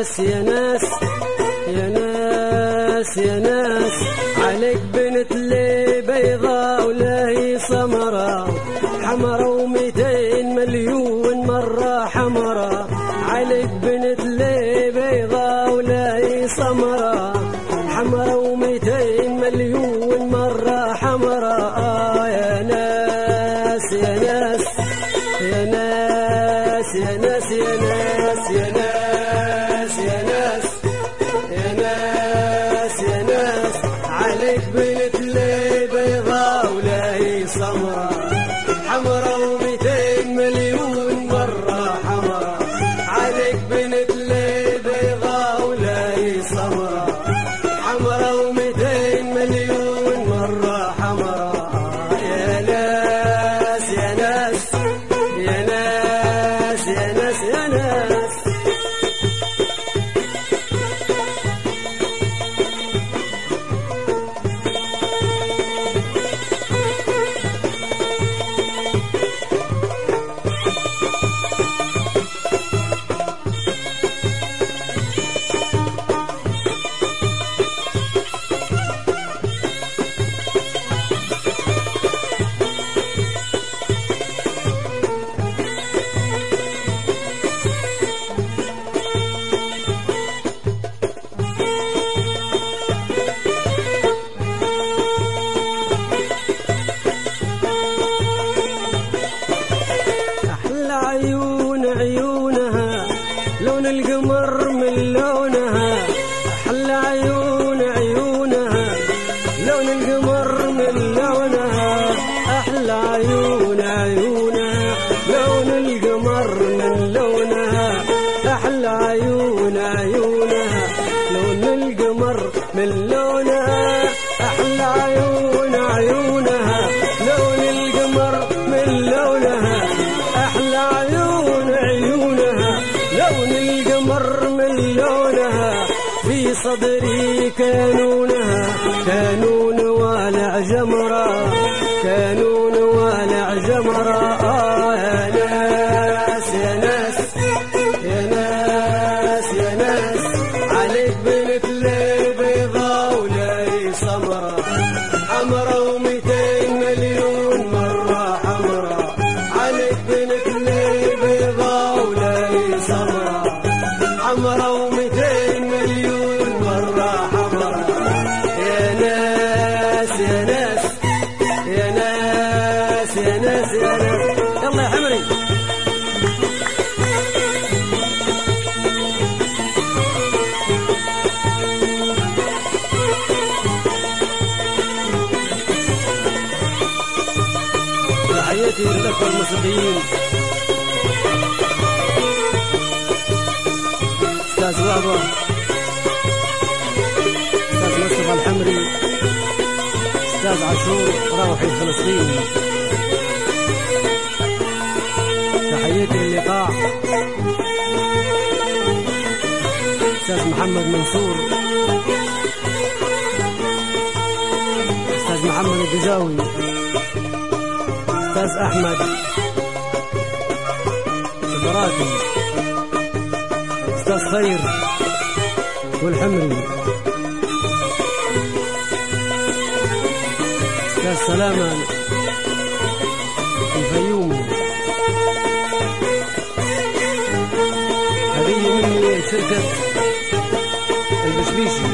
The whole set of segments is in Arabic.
ناس يا ناس يا ناس يا ناس، عليك بنت لي بيضاء ولا هي سمرة، حمرة وميتين مليون مرة حمرة. عليك بنت لي بيضاء ولا هي سمرة، حمرة وميتين مليون مرة حمرة. يا ناس يا ناس يا ناس يا ناس يا ناس يا ناس يا ناس يا ناس يا ناس، عليك بنت لي بيضاء ولا هي سمرة، حمرة وميتين مليون مرة حمرة. عليك بنت لي بيضاء ولا هي سمرة، حمرة وميتين مليون مرة حمرة. يا ناس يا ناس يا ناس يا ناس يا ناس. عيونها لون القمر من لونها، أحلى عيون عيونها لون القمر من لونها، أحلى عيون عيونها لون القمر من لونها، أحلى عيون عيونها لون القمر من لونها، أحلى عيون عيونها لون القمر من لونها، أحلى عيون عيونها لون القمر من لونها. في صدري كانونها كانون والع جمرة، كانون والع جمرة. يا ناس يا ناس يا ناس يا ناس، عليك بنت لي بيضاء ولا هي سمرة، حمرة وميتين مليون مرة حمرة. عليك بنت لي بيضاء ولا هي سمرة، حمرة وميتين مليون مرة حمرة. يا ناس يا ناس يا ناس يا ناس يا ناس. يلا يا حمري. تحياتي للأخوة الموسيقيين، أستاذ بابا، أستاذ مصطفى الحمري، أستاذ عاشور روحي فلسطين. تحياتي للقاع أستاذ محمد منصور، أستاذ محمد الجزاوي، أستاذ أحمد البراكي، أستاذ خير والحمري، أستاذ سلامة الفيوم. هدية مني شركة البشبيشي.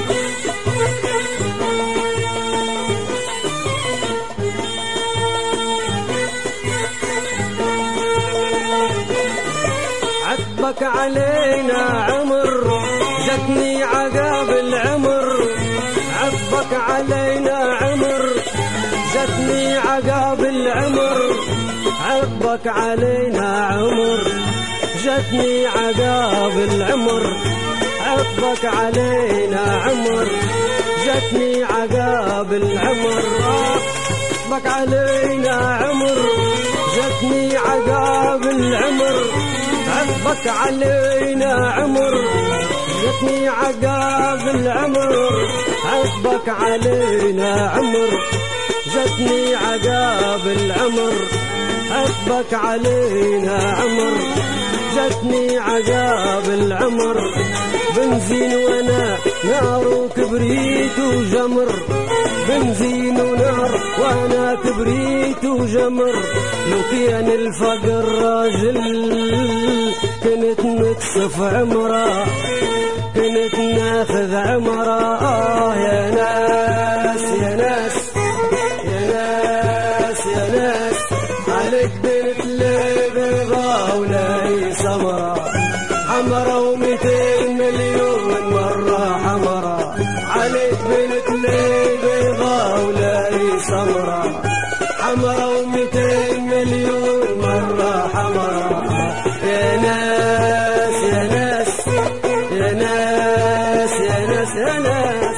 عتبك علينا عمر جتني عقاب العمر، عتبك علينا عمر جتني عقاب العمر، عتبك علينا عمر جتني عقاب العمر، عتبك علينا عمر جتني عقاب العمر. عتبك علينا عمر جتني عقاب العمر، عتبك علينا عمر جتني عقاب العمر، عتبك علينا عمر جتني عقاب العمر، عتبك علينا عمر جتني عقاب العمر. وجمر، بنزين ونار وانا كبريت وجمر. لو كان الفقر راجل كنت نقصف عمره، كنت ناخذ عمره. يا ناس يا ناس يا ناس يا ناس، عليك بنت لي بيضا ولاي سمرة، حمرة و200 مليون مرة حمرة. عليك بنت لي بيضا ولاي سمرة، حمرة و200 مليون مرة حمرة. يا ناس يا ناس يا ناس يا ناس يا ناس.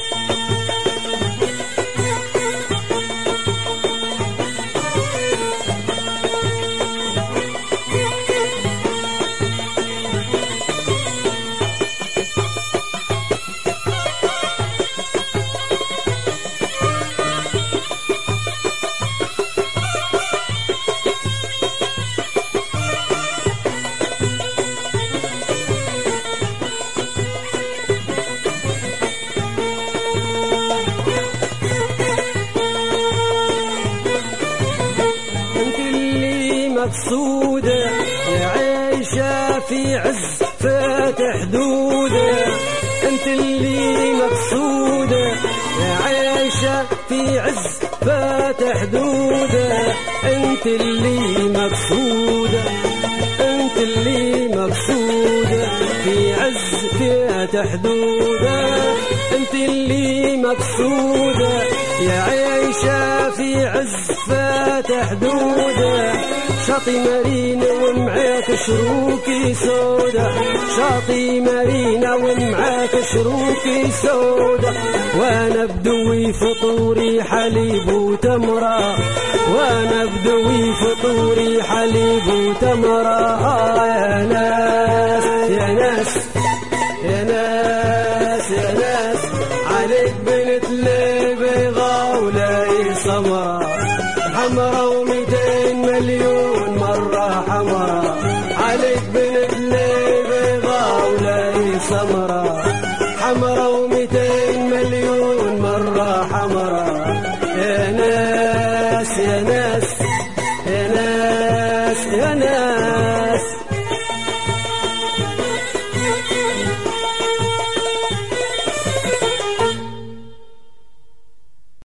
مقصودة يا عايشة في عز فاتح حدوده، انت اللي مقصودة يا عايشة في عز فاتح حدوده، انت اللي مقصودة، انت اللي مقصودة في عز فاتح حدوده، انت اللي مقصودة يا عايشة في عز فاتح حدوده. شاطي مارينا ومعاك شروكي سودا، شاطي مارينا ومعاك شروكي سودا. وانا بدوي فطوري حليب وتمرة، وانا بدوي فطوري حليب وتمرة. يا ناس يا ناس يا ناس يا ناس، عليك بنت لي بيضا ولاي سمرة، حمرة و200 مليون مرة حمرة. عليك بنت لي بيضا ولاي سمرة، حمرة و200 مليون مرة حمرة. يا ناس يا ناس يا ناس يا ناس.